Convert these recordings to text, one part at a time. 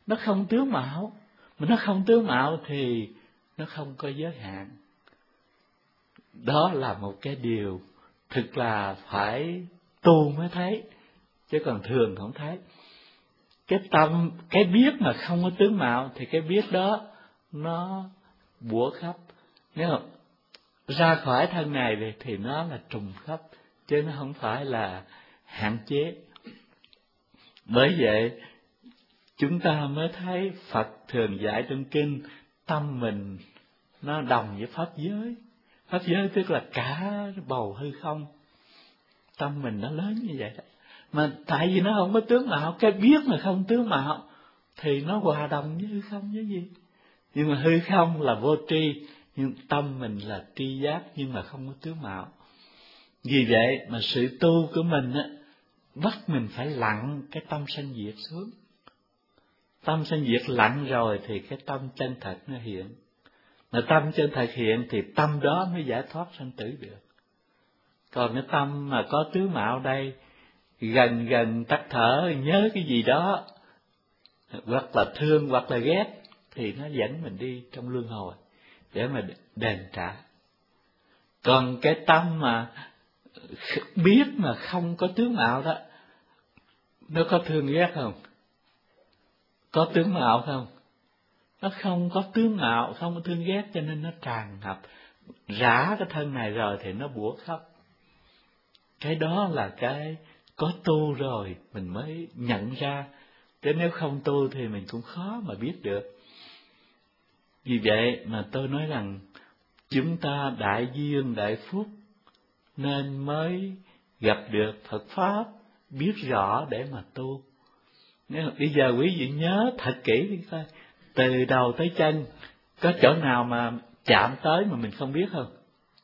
nó không tướng mạo. Mà nó không tướng mạo thì nó không có giới hạn. Đó là một cái điều thực là phải tu mới thấy, chứ còn thường không thấy. Cái tâm, cái biết mà không có tướng mạo thì cái biết đó nó bủa khắp. Nếu mà ra khỏi thân này thì nó là trùng khắp, chứ nó không phải là hạn chế. Bởi vậy chúng ta mới thấy Phật thường dạy trong kinh, tâm mình nó đồng với pháp giới. Pháp giới tức là cả bầu hư không. Tâm mình nó lớn như vậy đó. Mà tại vì nó không có tướng mạo, cái biết mà không tướng mạo thì nó hòa đồng với hư không với gì. Nhưng mà hư không là vô tri, nhưng tâm mình là tri giác nhưng mà không có tướng mạo. Vì vậy mà sự tu của mình á, bắt mình phải lặng cái tâm sanh diệt xuống. Tâm sanh diệt lặng rồi thì cái tâm chân thật nó hiện. Mà tâm chân thật hiện thì tâm đó mới giải thoát sanh tử được. Còn cái tâm mà có tướng mạo đây, gần tắt thở nhớ cái gì đó, hoặc là thương hoặc là ghét, thì nó dẫn mình đi trong luân hồi để mà đền trả. Còn cái tâm mà biết mà không có tướng mạo đó, nó có thương ghét không? Có tướng mạo không? Nó không có tướng mạo, không có thương ghét, cho nên nó tràn ngập. Rã cái thân này rồi thì nó bủa khắp. Cái đó là cái có tu rồi mình mới nhận ra. Chứ nếu không tu thì mình cũng khó mà biết được. Vì vậy mà tôi nói rằng chúng ta đại duyên đại phúc nên mới gặp được Phật Pháp, biết rõ để mà tu. Nếu bây giờ quý vị nhớ thật kỹ đi coi, từ đầu tới chân có chỗ nào mà chạm tới mà mình không biết không?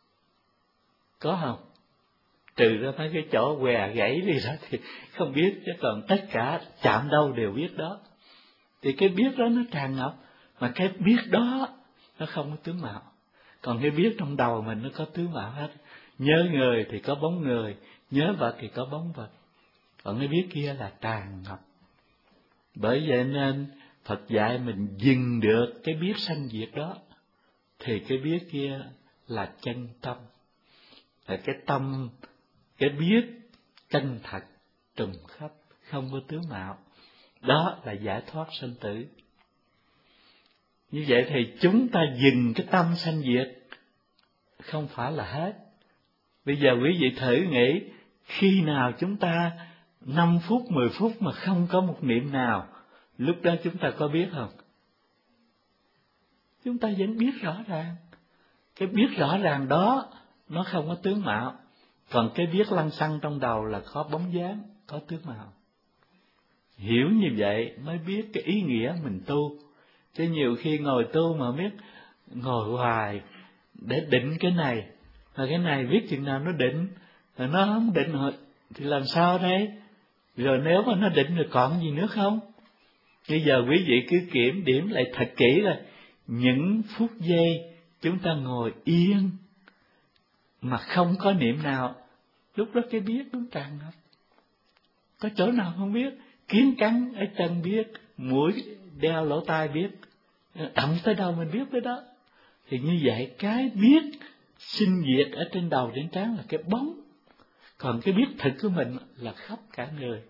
Có không? Trừ ra mấy cái chỗ què gãy đi đó thì không biết, chứ còn tất cả chạm đâu đều biết đó. Thì cái biết đó nó tràn ngập, mà cái biết đó nó không có tướng mạo. Còn cái biết trong đầu mình nó có tướng mạo hết. Nhớ người thì có bóng người, nhớ vật thì có bóng vật. Còn cái biết kia là tràn ngập. Bởi vậy nên Phật dạy mình dừng được cái biết sanh diệt đó, thì cái biết kia là chân tâm. Là cái tâm, cái biết chân thật, trùng khắp, không có tướng mạo. Đó là giải thoát sanh tử. Như vậy thì chúng ta dừng cái tâm sanh diệt không phải là hết. Bây giờ quý vị thử nghĩ, khi nào chúng ta 5 phút, 10 phút mà không có một niệm nào, lúc đó chúng ta có biết không? Chúng ta vẫn biết rõ ràng. Cái biết rõ ràng đó nó không có tướng mạo. Còn cái biết lăng xăng trong đầu là có bóng dáng, có tướng mạo. Hiểu như vậy mới biết cái ý nghĩa mình tu. Chứ nhiều khi ngồi tu mà biết ngồi hoài để định cái này, mà cái này biết chừng nào nó định, rồi nó không định rồi thì làm sao đây? Rồi nếu mà nó định rồi còn gì nữa không? Bây giờ quý vị cứ kiểm điểm lại thật kỹ là những phút giây chúng ta ngồi yên mà không có niệm nào, lúc đó cái biết nó tràn ngập. Có chỗ nào không biết? Kiến cắn ở chân biết, mũi đeo lỗ tai biết, động tới đâu mình biết tới đó. Thì như vậy cái biết sinh diệt ở trên đầu trên trán là cái bóng. Còn cái biết thực của mình là khắp cả người.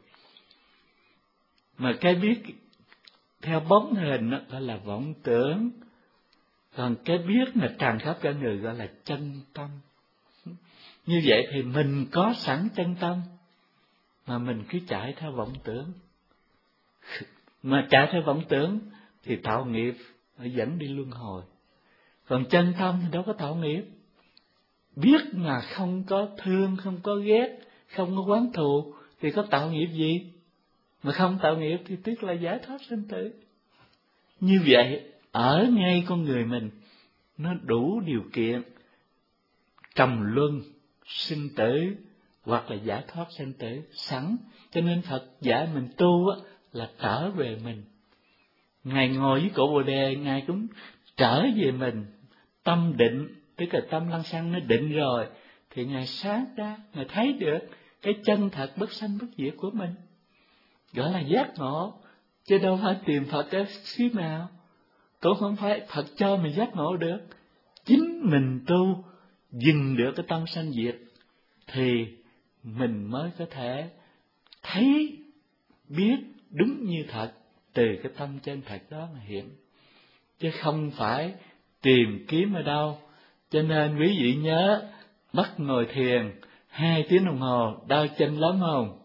Mà cái biết theo bóng hình đó gọi là vọng tưởng. Còn cái biết mà tràn khắp cả người gọi là chân tâm. Như vậy thì mình có sẵn chân tâm, mà mình cứ chạy theo vọng tưởng. Mà chạy theo vọng tưởng thì tạo nghiệp dẫn đi luân hồi. Còn chân tâm thì đâu có tạo nghiệp. Biết mà không có thương, không có ghét, không có oán thù thì có tạo nghiệp gì? Mà không tạo nghiệp thì tức là giải thoát sinh tử. Như vậy ở ngay con người mình nó đủ điều kiện trầm luân, sinh tử hoặc là giải thoát sinh tử sẵn. Cho nên Phật dạy mình tu á, là trở về mình. Ngài ngồi với cổ Bồ Đề, Ngài cũng trở về mình. Tâm định, tức là tâm lăng xăng nó định rồi, thì Ngài sáng ra, Ngài thấy được cái chân thật bất sanh bất diệt của mình. Gọi là giác ngộ. chứ đâu phải tìm Phật ở xứ nào. Cũng không phải Phật cho mình giác ngộ được. Chính mình tu dừng được cái tâm sanh diệt thì mình mới có thể thấy biết đúng như thật, từ cái tâm chân thật đó mà hiện, chứ không phải tìm kiếm ở đâu. Cho nên quý vị nhớ, bắt ngồi thiền 2 tiếng đồng hồ đau chân lắm không?